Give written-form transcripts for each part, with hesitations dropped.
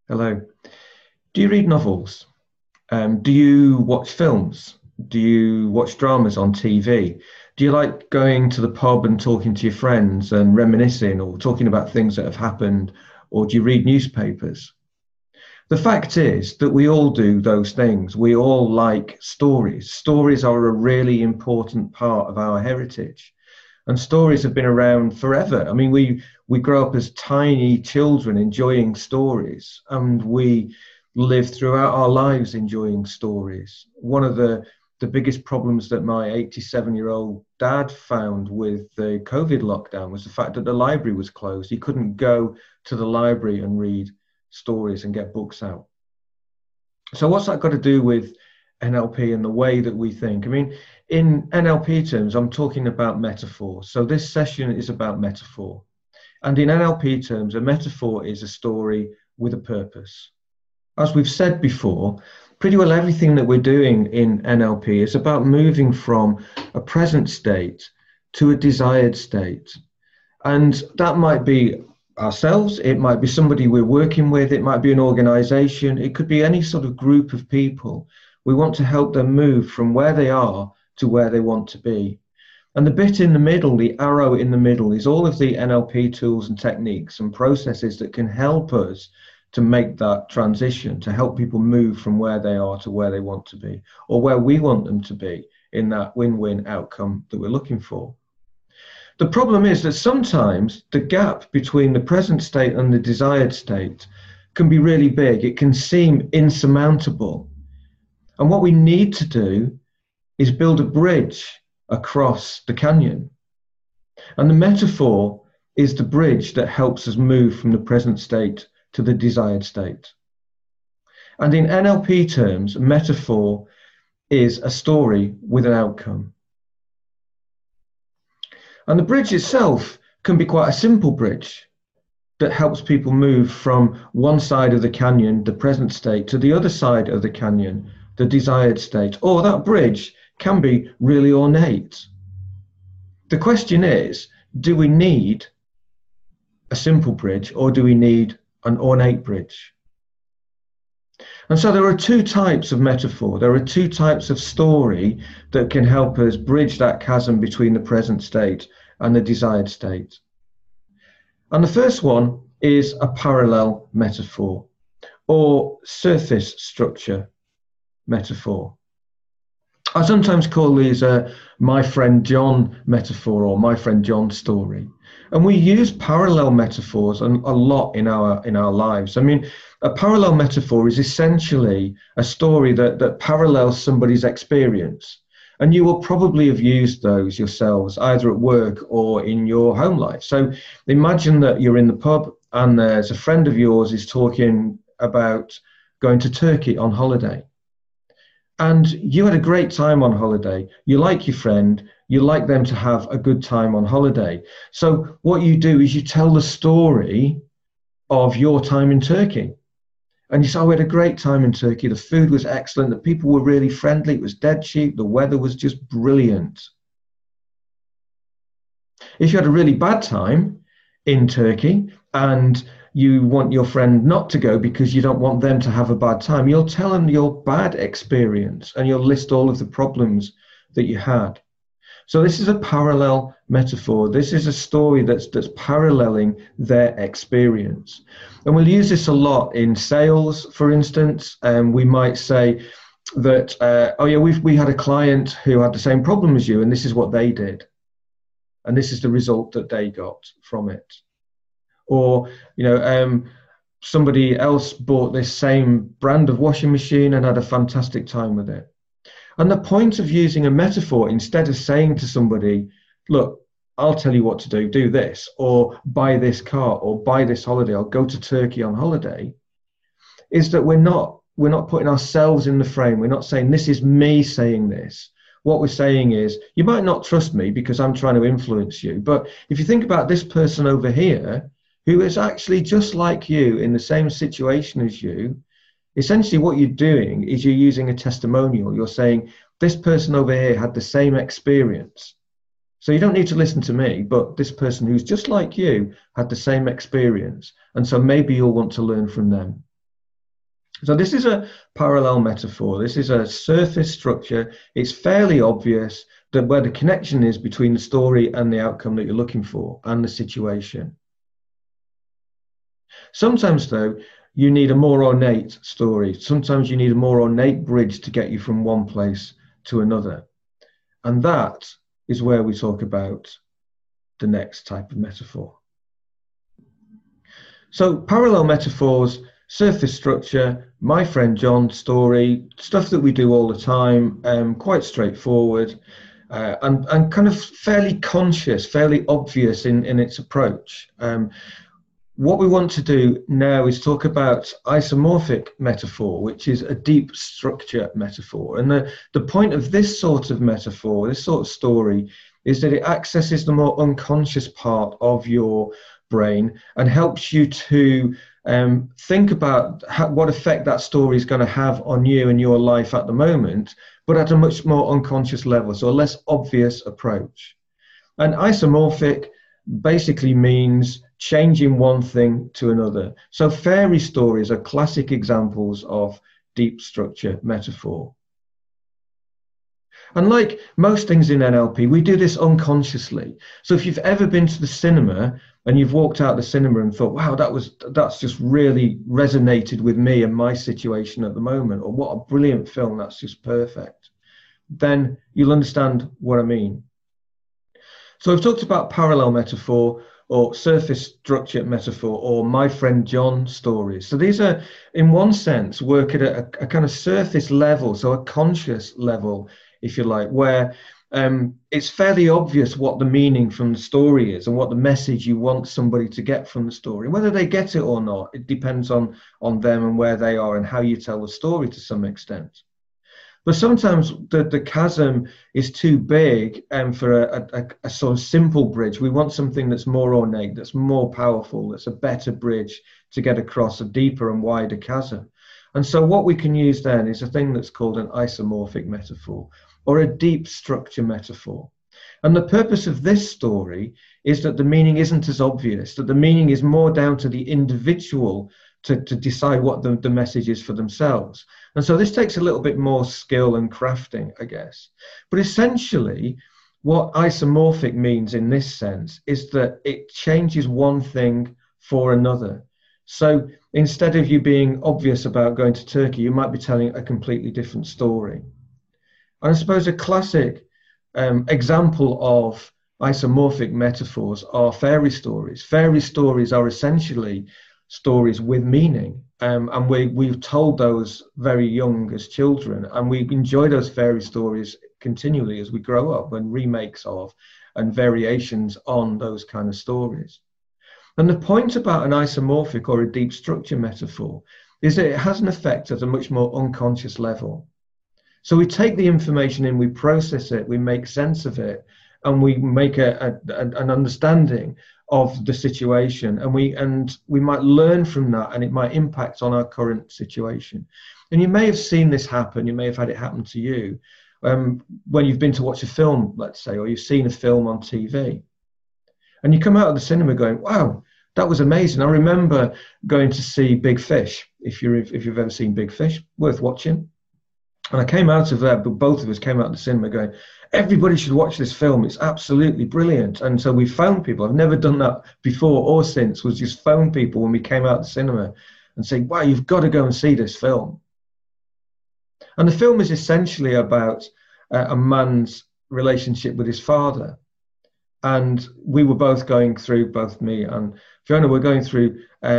Hello. Do you read novels? Do you watch films? Do you watch dramas on TV? Do you like going to the pub and talking to your friends and reminiscing or talking about things that have happened? Or do you read newspapers? The fact is that we all do those things. We all like stories. Stories are a really important part of our heritage. And stories have been around forever. I mean, we grow up as tiny children enjoying stories, and we live throughout our lives enjoying stories. One of the biggest problems that my 87-year-old dad found with the COVID lockdown was the fact that the library was closed. He couldn't go to the library and read stories and get books out. So what's that got to do with NLP and the way that we think? I mean, in NLP terms, I'm talking about metaphor. So this session is about metaphor. And in NLP terms, a metaphor is a story with a purpose. As we've said before, pretty well everything that we're doing in NLP is about moving from a present state to a desired state. And that might be ourselves, it might be somebody we're working with, it might be an organization, it could be any sort of group of people. We want to help them move from where they are to where they want to be. And the bit in the middle, the arrow in the middle, is all of the NLP tools and techniques and processes that can help us to make that transition, to help people move from where they are to where they want to be, or where we want them to be in that win-win outcome that we're looking for. The problem is that sometimes the gap between the present state and the desired state can be really big. It can seem insurmountable. And what we need to do is build a bridge across the canyon. And the metaphor is the bridge that helps us move from the present state to the desired state. And in NLP terms, metaphor is a story with an outcome. And the bridge itself can be quite a simple bridge that helps people move from one side of the canyon, the present state, to the other side of the canyon, the desired state. Or that bridge can be really ornate. The question is, do we need a simple bridge or do we need an ornate bridge? And so there are two types of metaphor. There are two types of story that can help us bridge that chasm between the present state and the desired state. And the first one is a parallel metaphor or surface structure metaphor. I sometimes call these my friend John metaphor or my friend John story. And we use parallel metaphors a lot in our lives. I mean, a parallel metaphor is essentially a story that parallels somebody's experience. And you will probably have used those yourselves, either at work or in your home life. So imagine that you're in the pub and there's a friend of yours is talking about going to Turkey on holiday. And you had a great time on holiday. You like your friend. You like them to have a good time on holiday. So what you do is you tell the story of your time in Turkey. And you say, oh, we had a great time in Turkey. The food was excellent. The people were really friendly. It was dead cheap. The weather was just brilliant. If you had a really bad time in Turkey and you want your friend not to go because you don't want them to have a bad time, you'll tell them your bad experience and you'll list all of the problems that you had. So this is a parallel metaphor. This is a story that's paralleling their experience. And we'll use this a lot in sales, for instance. We might say that, oh yeah, we had a client who had the same problem as you, and this is what they did. And this is the result that they got from it. Or, somebody else bought this same brand of washing machine and had a fantastic time with it. And the point of using a metaphor, instead of saying to somebody, look, I'll tell you what to do this, or buy this car, or buy this holiday, or go to Turkey on holiday, is that we're not putting ourselves in the frame. We're not saying, this is me saying this. What we're saying is, you might not trust me because I'm trying to influence you. But if you think about this person over here, who is actually just like you in the same situation as you, essentially what you're doing is you're using a testimonial. You're saying, this person over here had the same experience. So you don't need to listen to me, but this person who's just like you had the same experience. And so maybe you'll want to learn from them. So this is a parallel metaphor. This is a surface structure. It's fairly obvious that where the connection is between the story and the outcome that you're looking for and the situation. Sometimes, though, you need a more ornate story. Sometimes you need a more ornate bridge to get you from one place to another. And that is where we talk about the next type of metaphor. So parallel metaphors, surface structure, my friend John story, stuff that we do all the time, quite straightforward, and kind of fairly conscious, fairly obvious in its approach. What we want to do now is talk about isomorphic metaphor, which is a deep structure metaphor. And the point of this sort of metaphor, this sort of story, is that it accesses the more unconscious part of your brain and helps you to think about what effect that story is going to have on you and your life at the moment, but at a much more unconscious level, so a less obvious approach. And isomorphic basically means changing one thing to another. So fairy stories are classic examples of deep structure metaphor. And like most things in NLP, we do this unconsciously. So if you've ever been to the cinema and you've walked out the cinema and thought, wow, that's just really resonated with me and my situation at the moment, or what a brilliant film, that's just perfect, then you'll understand what I mean. So we've talked about parallel metaphor, or surface structure metaphor, or my friend John stories. So these are, in one sense, work at a kind of surface level, so a conscious level, if you like, where it's fairly obvious what the meaning from the story is and what the message you want somebody to get from the story. Whether they get it or not, it depends on them and where they are and how you tell the story to some extent. But sometimes the chasm is too big for a sort of simple bridge. We want something that's more ornate, that's more powerful, that's a better bridge to get across a deeper and wider chasm. And so what we can use then is a thing that's called an isomorphic metaphor, or a deep structure metaphor. And the purpose of this story is that the meaning isn't as obvious, that the meaning is more down to the individual to decide what the message is for themselves. And so this takes a little bit more skill and crafting, I guess. But essentially, what isomorphic means in this sense is that it changes one thing for another. So instead of you being obvious about going to Turkey, you might be telling a completely different story. And I suppose a classic example of isomorphic metaphors are fairy stories. Fairy stories are essentially stories with meaning, and we've told those very young as children, and we enjoy those fairy stories continually as we grow up, and remakes of and variations on those kind of stories. And the point about an isomorphic or a deep structure metaphor is that it has an effect at a much more unconscious level. So we take the information in, we process it, we make sense of it, and we make an understanding of the situation, and we might learn from that, and it might impact on our current situation. And you may have seen this happen, you may have had it happen to you when you've been to watch a film, let's say, or you've seen a film on TV, and you come out of the cinema going, wow, that was amazing. I remember going to see Big Fish. If you've ever seen Big Fish, worth watching. And I came out of there, but both of us came out of the cinema going, everybody should watch this film. It's absolutely brilliant. And so we phoned people. I've never done that before or since, was just phone people when we came out of the cinema and say, wow, you've got to go and see this film. And the film is essentially about a man's relationship with his father. And we were both going through, both me and Fiona were going through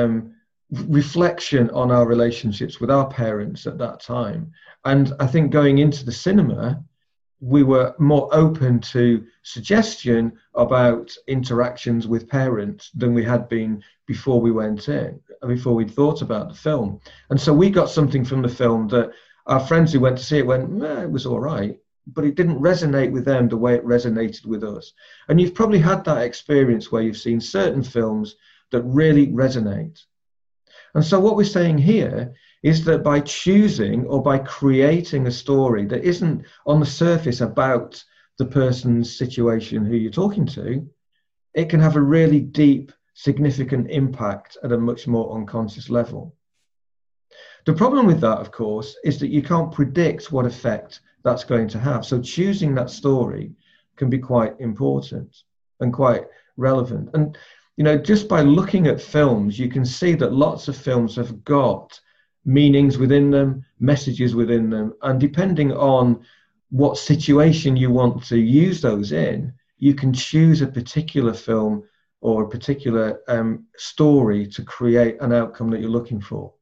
reflection on our relationships with our parents at that time. And I think going into the cinema, we were more open to suggestion about interactions with parents than we had been before we went in, before we'd thought about the film. And so we got something from the film that our friends who went to see it went, it was all right, but it didn't resonate with them the way it resonated with us. And you've probably had that experience where you've seen certain films that really resonate. And so what we're saying here is that by choosing or by creating a story that isn't on the surface about the person's situation who you're talking to, it can have a really deep, significant impact at a much more unconscious level. The problem with that, of course, is that you can't predict what effect that's going to have. So choosing that story can be quite important and quite relevant. And, just by looking at films, you can see that lots of films have got meanings within them, messages within them. And depending on what situation you want to use those in, you can choose a particular film or a particular story to create an outcome that you're looking for.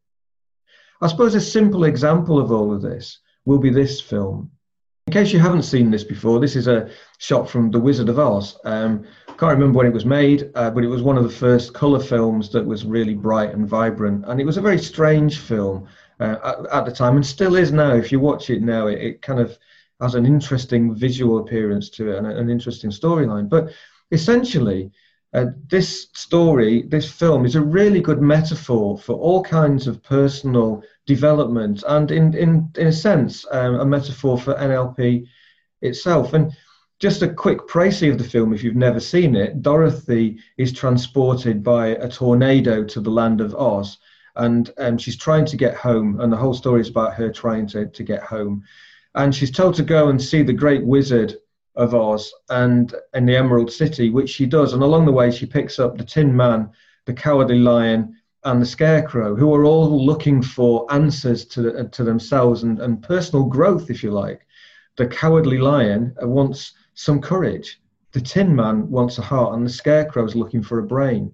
I suppose a simple example of all of this will be this film. In case you haven't seen this before, this is a shot from The Wizard of Oz. I can't remember when it was made, but it was one of the first colour films that was really bright and vibrant. And it was a very strange film at the time, and still is now. If you watch it now, it kind of has an interesting visual appearance to it and an interesting storyline. But essentially, this film is a really good metaphor for all kinds of personal development and in a sense, a metaphor for NLP itself. And just a quick précis of the film, if you've never seen it, Dorothy is transported by a tornado to the land of Oz, and she's trying to get home, and the whole story is about her trying to get home. And she's told to go and see the great wizard of Oz and in the Emerald City, which she does. And along the way, she picks up the Tin Man, the Cowardly Lion, and the Scarecrow, who are all looking for answers to themselves and personal growth, if you like. The Cowardly Lion wants some courage. The Tin Man wants a heart, and the Scarecrow is looking for a brain.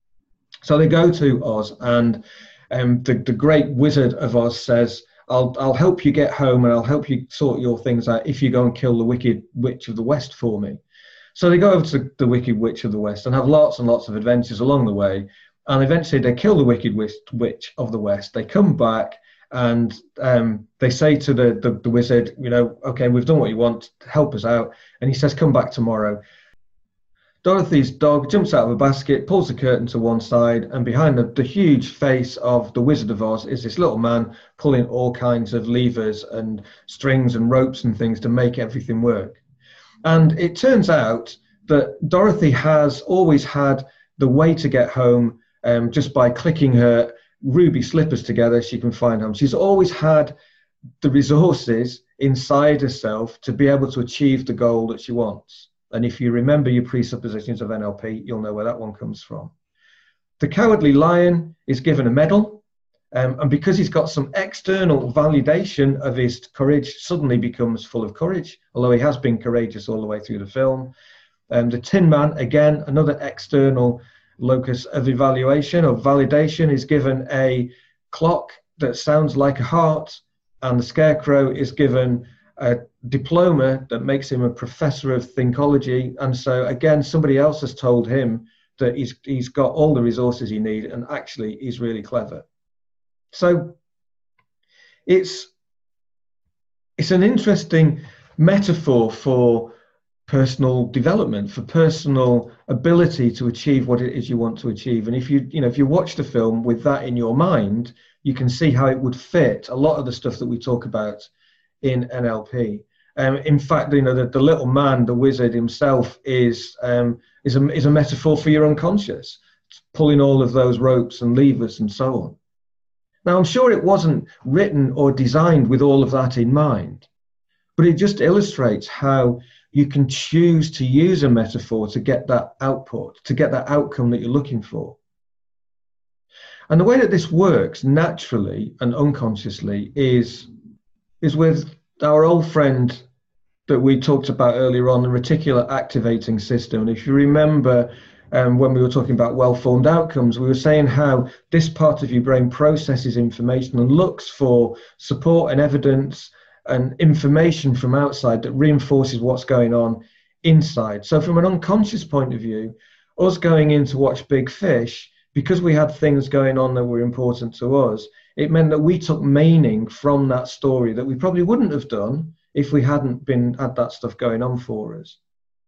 So they go to Oz, and the great wizard of Oz says, I'll help you get home, and I'll help you sort your things out if you go and kill the Wicked Witch of the West for me. So they go over to the Wicked Witch of the West and have lots and lots of adventures along the way. And eventually they kill the Wicked Witch of the West. They come back and they say to the wizard, okay, we've done what you want, help us out. And he says, come back tomorrow. Dorothy's dog jumps out of a basket, pulls the curtain to one side, and behind the huge face of the Wizard of Oz is this little man pulling all kinds of levers and strings and ropes and things to make everything work. And it turns out that Dorothy has always had the way to get home just by clicking her ruby slippers together, she can find home. She's always had the resources inside herself to be able to achieve the goal that she wants. And if you remember your presuppositions of NLP, you'll know where that one comes from. The Cowardly Lion is given a medal, and because he's got some external validation of his courage, suddenly becomes full of courage, although he has been courageous all the way through the film. The Tin Man, again, another external locus of evaluation or validation, is given a clock that sounds like a heart, and the Scarecrow is given a diploma that makes him a professor of thinkology. And so again, somebody else has told him that he's got all the resources he needs, and actually he's really clever. So it's an interesting metaphor for personal development, for personal ability to achieve what it is you want to achieve. And if you watch the film with that in your mind, you can see how it would fit a lot of the stuff that we talk about in NLP. In fact, the little man, the wizard himself, is a metaphor for your unconscious, pulling all of those ropes and levers and so on. Now, I'm sure it wasn't written or designed with all of that in mind, but it just illustrates how you can choose to use a metaphor to get that output, to get that outcome that you're looking for. And the way that this works naturally and unconsciously is with our old friend that we talked about earlier on, the reticular activating system. And if you remember when we were talking about well-formed outcomes, we were saying how this part of your brain processes information and looks for support and evidence and information from outside that reinforces what's going on inside. So from an unconscious point of view, us going in to watch Big Fish, because we had things going on that were important to us, it meant that we took meaning from that story that we probably wouldn't have done if we hadn't had that stuff going on for us.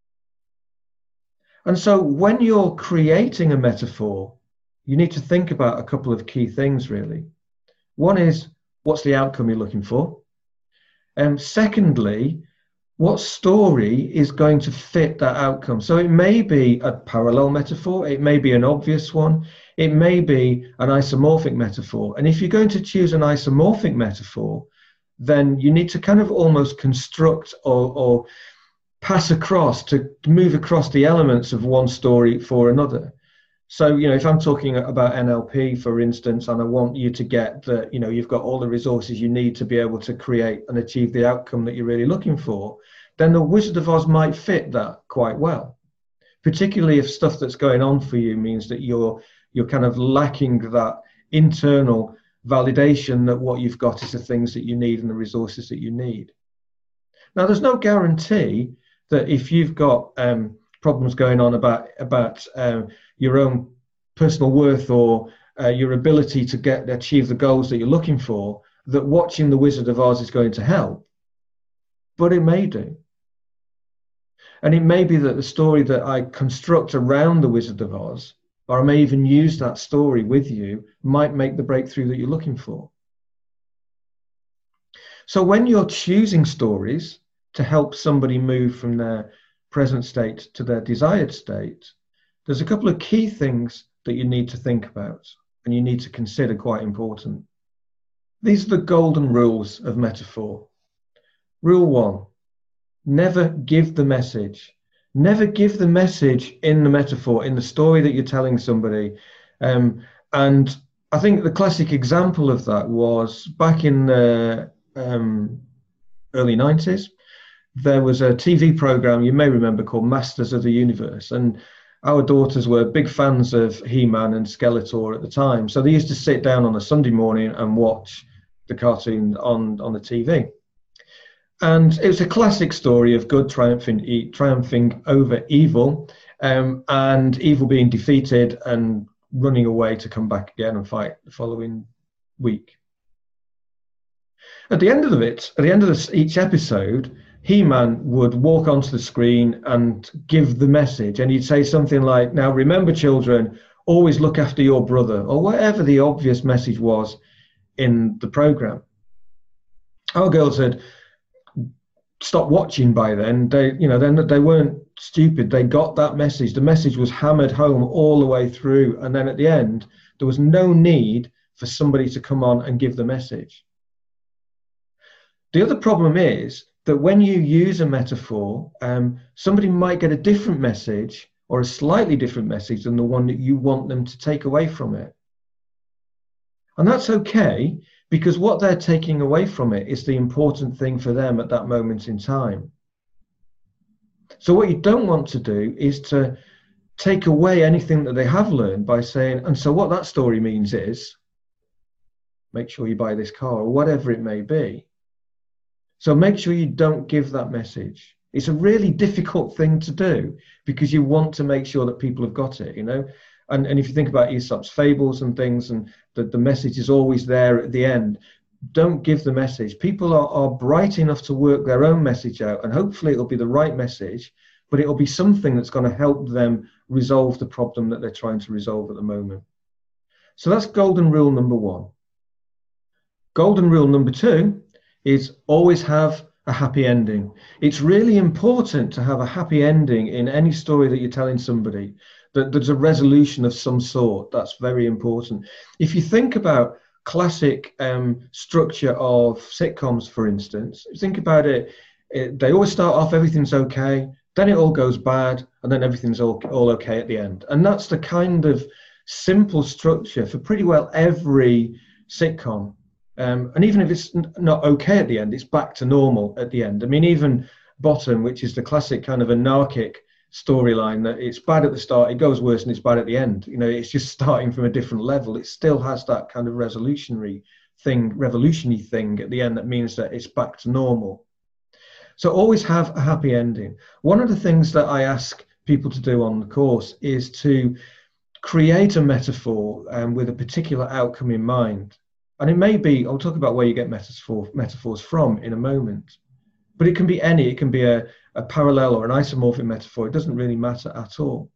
And so when you're creating a metaphor, you need to think about a couple of key things, really. One is, what's the outcome you're looking for? And secondly, what story is going to fit that outcome? So it may be a parallel metaphor, it may be an obvious one, it may be an isomorphic metaphor. And if you're going to choose an isomorphic metaphor, then you need to kind of almost construct or pass across, to move across the elements of one story for another. So, if I'm talking about NLP, for instance, and I want you to get that, you've got all the resources you need to be able to create and achieve the outcome that you're really looking for, then the Wizard of Oz might fit that quite well. Particularly if stuff that's going on for you means that you're kind of lacking that internal validation that what you've got is the things that you need and the resources that you need. Now, there's no guarantee that if you've got problems going on about your own personal worth or your ability to achieve the goals that you're looking for, that watching The Wizard of Oz is going to help. But it may do. And it may be that the story that I construct around The Wizard of Oz, or I may even use that story with you, might make the breakthrough that you're looking for. So when you're choosing stories to help somebody move from their present state to their desired state, there's a couple of key things that you need to think about and you need to consider quite important. These are the golden rules of metaphor. Rule 1, never give the message. Never give the message in the metaphor, in the story that you're telling somebody. And I think the classic example of that was back in the early 90s. There was a TV program you may remember called Masters of the Universe, and our daughters were big fans of He-Man and Skeletor at the time, so they used to sit down on a Sunday morning and watch the cartoon on the TV. And it was a classic story of good triumphing over evil, and evil being defeated and running away to come back again and fight the following week. At the end of each episode, He-Man would walk onto the screen and give the message, and he'd say something like, "Now remember, children, always look after your brother," or whatever the obvious message was in the program. Our girls had stopped watching by then. They weren't stupid. They got that message. The message was hammered home all the way through, and then at the end, there was no need for somebody to come on and give the message. The other problem is that when you use a metaphor, somebody might get a different message or a slightly different message than the one that you want them to take away from it. And that's okay, because what they're taking away from it is the important thing for them at that moment in time. So what you don't want to do is to take away anything that they have learned by saying, and so what that story means is, make sure you buy this car, or whatever it may be. So make sure you don't give that message. It's a really difficult thing to do because you want to make sure that people have got it, And if you think about Aesop's fables and things, and that the message is always there at the end, don't give the message. People are bright enough to work their own message out, and hopefully it'll be the right message, but it'll be something that's going to help them resolve the problem that they're trying to resolve at the moment. So that's golden rule number 1. Golden rule number 2 is always have a happy ending. It's really important to have a happy ending in any story that you're telling somebody, that there's a resolution of some sort. That's very important. If you think about classic structure of sitcoms, for instance, think about it, they always start off, everything's okay, then it all goes bad, and then everything's all okay at the end. And that's the kind of simple structure for pretty well every sitcom. And even if it's not okay at the end, it's back to normal at the end. I mean, even Bottom, which is the classic kind of anarchic storyline, that it's bad at the start, it goes worse, and it's bad at the end. It's just starting from a different level. It still has that kind of revolutionary thing at the end that means that it's back to normal. So always have a happy ending. One of the things that I ask people to do on the course is to create a metaphor with a particular outcome in mind. And it may be, I'll talk about where you get metaphors from in a moment, but it can be any, it can be a parallel or an isomorphic metaphor. It doesn't really matter at all.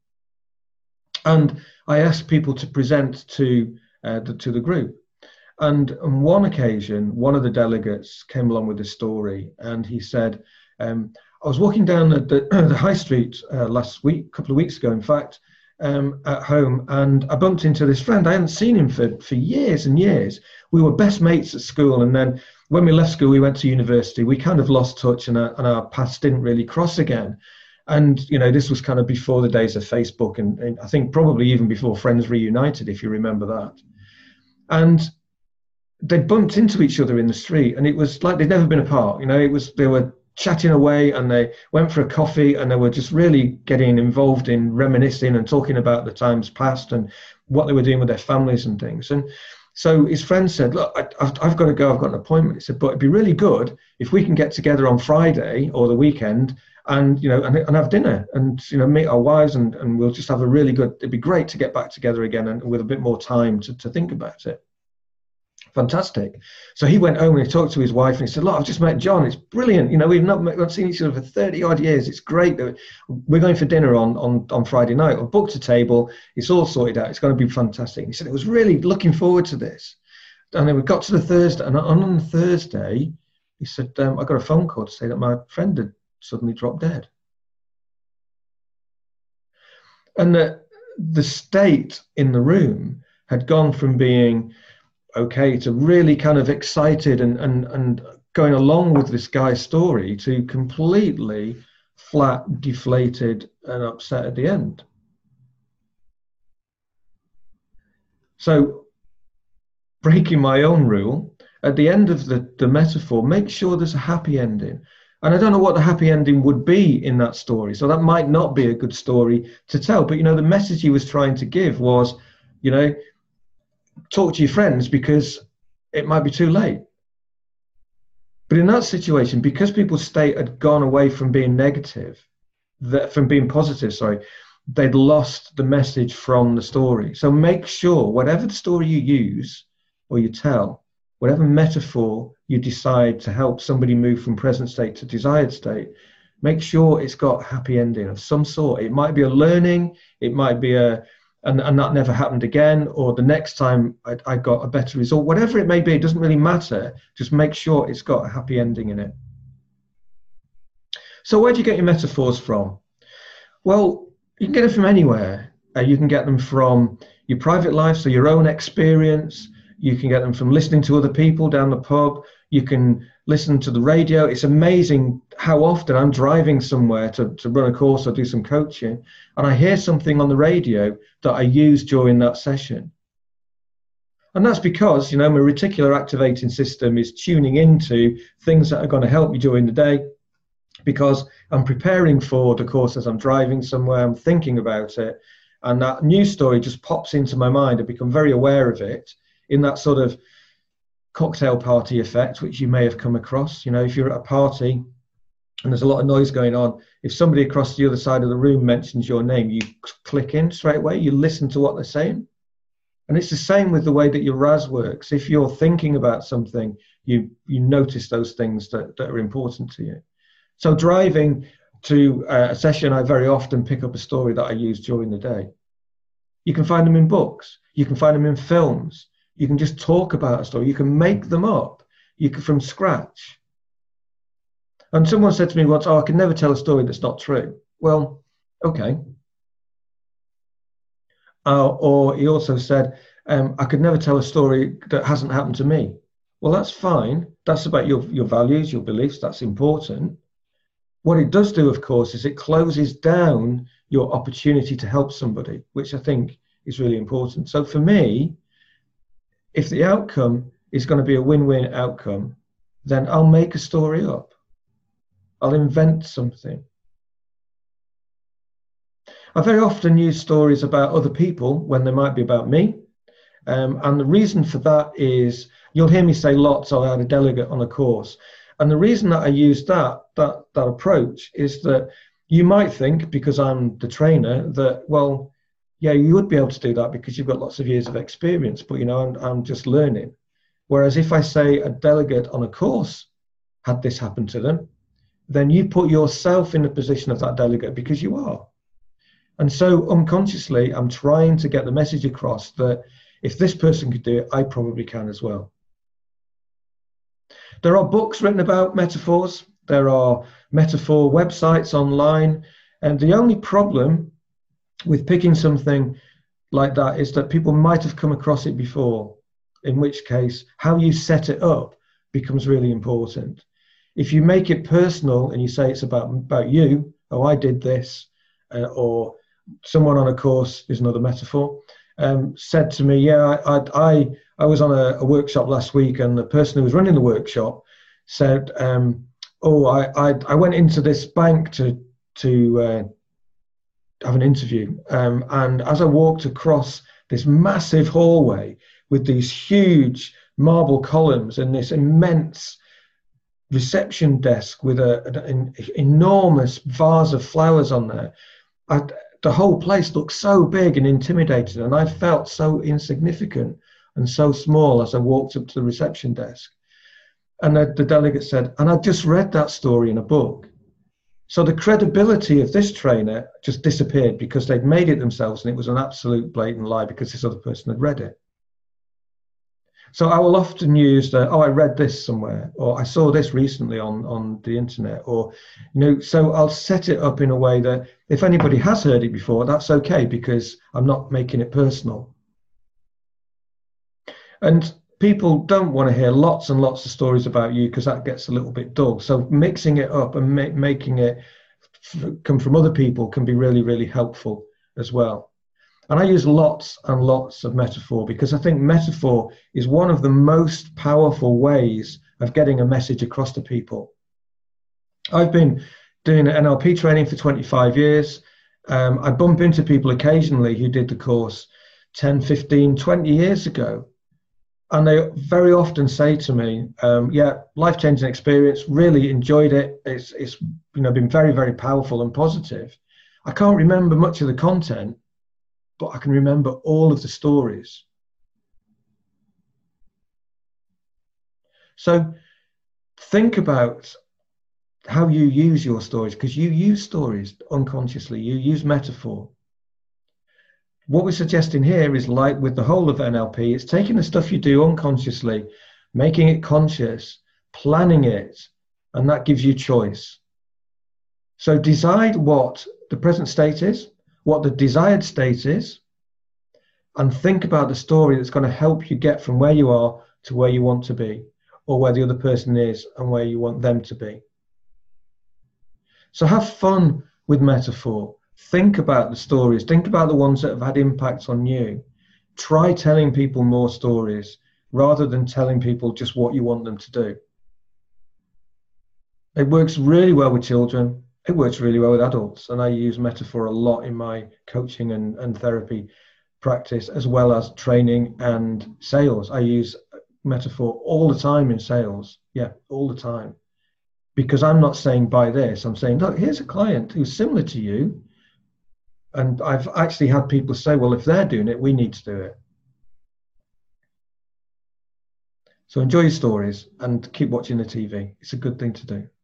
And I asked people to present to the group. And on one occasion, one of the delegates came along with a story, and he said, I was walking down the high street last week, a couple of weeks ago, in fact, at home, and I bumped into this friend. I hadn't seen him for years and years. We were best mates at school, and then when we left school, we went to university. We kind of lost touch, and our paths didn't really cross again. And this was kind of before the days of Facebook, and I think probably even before Friends Reunited, if you remember that. And they bumped into each other in the street, and it was like they'd never been apart. They were chatting away, and they went for a coffee, and they were just really getting involved in reminiscing and talking about the times past and what they were doing with their families and things. And so his friend said, look, I've got to go, I've got an appointment. He said, but it'd be really good if we can get together on Friday or the weekend and and have dinner and meet our wives, and we'll just have a really good, it'd be great to get back together again and with a bit more time to think about it. Fantastic. So he went home and he talked to his wife, and he said, look, I've just met John. It's brilliant. We've not seen each other for 30 odd years. It's great that we're going for dinner on Friday night. I've booked a table. It's all sorted out. It's going to be fantastic. And he said, it was really looking forward to this. And then we got to the Thursday, and on the Thursday, he said, I got a phone call to say that my friend had suddenly dropped dead. And the state in the room had gone from being okay to really kind of excited and going along with this guy's story to completely flat, deflated and upset at the end. So breaking my own rule, at the end of the metaphor, make sure there's a happy ending. And I don't know what the happy ending would be in that story, so that might not be a good story to tell. But the message he was trying to give was, talk to your friends because it might be too late. But in that situation, because people's state had gone away from being negative, from being positive, they'd lost the message from the story. So make sure whatever the story you use or you tell, whatever metaphor you decide to help somebody move from present state to desired state, make sure it's got a happy ending of some sort. It might be a learning, it might be and that never happened again, or the next time I got a better result. Whatever it may be, it doesn't really matter. Just make sure it's got a happy ending in it. So where do you get your metaphors from? Well, you can get them from anywhere. You can get them from your private life, so your own experience. You can get them from listening to other people down the pub. You can listen to the radio. It's amazing how often I'm driving somewhere to run a course or do some coaching, and I hear something on the radio that I use during that session. And that's because, my reticular activating system is tuning into things that are going to help me during the day, because I'm preparing for the course as I'm driving somewhere, I'm thinking about it, and that news story just pops into my mind. I become very aware of it in that sort of cocktail party effect, which you may have come across. If you're at a party and there's a lot of noise going on, if somebody across the other side of the room mentions your name, you click in straight away, you listen to what they're saying. And it's the same with the way that your RAS works. If you're thinking about something, you notice those things that are important to you. So driving to a session, I very often pick up a story that I use during the day. You can find them in books, you can find them in films. You can just talk about a story. You can make them up. You can from scratch. And someone said to me once, I can never tell a story that's not true. Well, okay. Or he also said, I could never tell a story that hasn't happened to me. Well, that's fine. That's about your values, your beliefs. That's important. What it does do, of course, is it closes down your opportunity to help somebody, which I think is really important. So for me, if the outcome is going to be a win-win outcome, then I'll make a story up. I'll invent something. I very often use stories about other people when they might be about me. And the reason for that is, you'll hear me say lots, I had a delegate on a course. And the reason that I use that approach is that you might think, because I'm the trainer, that, well, yeah, you would be able to do that because you've got lots of years of experience, but I'm just learning. Whereas if I say a delegate on a course had this happen to them, then you put yourself in the position of that delegate because you are. And so unconsciously, I'm trying to get the message across that if this person could do it, I probably can as well. There are books written about metaphors. There are metaphor websites online. And the only problem with picking something like that is that people might have come across it before, in which case how you set it up becomes really important. If you make it personal and you say it's about you, oh, I did this, or someone on a course is another metaphor, said to me, yeah, I was on a workshop last week, and the person who was running the workshop said, oh, I went into this bank to have an interview, and as I walked across this massive hallway with these huge marble columns and this immense reception desk with an enormous vase of flowers on there, the whole place looked so big and intimidating, and I felt so insignificant and so small as I walked up to the reception desk. And the delegate said, and I just read that story in a book. So the credibility of this trainer just disappeared because they'd made it themselves, and it was an absolute blatant lie because this other person had read it. So I will often use the, oh, I read this somewhere, or I saw this recently on the internet, or, so I'll set it up in a way that if anybody has heard it before, that's okay, because I'm not making it personal. And people don't want to hear lots and lots of stories about you because that gets a little bit dull. So mixing it up and making it come from other people can be really, really helpful as well. And I use lots and lots of metaphor because I think metaphor is one of the most powerful ways of getting a message across to people. I've been doing NLP training for 25 years. I bump into people occasionally who did the course 10, 15, 20 years ago. And they very often say to me, yeah, life-changing experience, really enjoyed it. It's been very, very powerful and positive. I can't remember much of the content, but I can remember all of the stories. So think about how you use your stories, because you use stories unconsciously, you use metaphor. What we're suggesting here is, like with the whole of NLP, it's taking the stuff you do unconsciously, making it conscious, planning it, and that gives you choice. So decide what the present state is, what the desired state is, and think about the story that's going to help you get from where you are to where you want to be, or where the other person is and where you want them to be. So have fun with metaphor. Think about the stories. Think about the ones that have had impacts on you. Try telling people more stories rather than telling people just what you want them to do. It works really well with children. It works really well with adults. And I use metaphor a lot in my coaching and therapy practice, as well as training and sales. I use metaphor all the time in sales. Yeah, all the time. Because I'm not saying buy this. I'm saying, look, here's a client who's similar to you. And I've actually had people say, well, if they're doing it, we need to do it. So enjoy your stories and keep watching the TV. It's a good thing to do.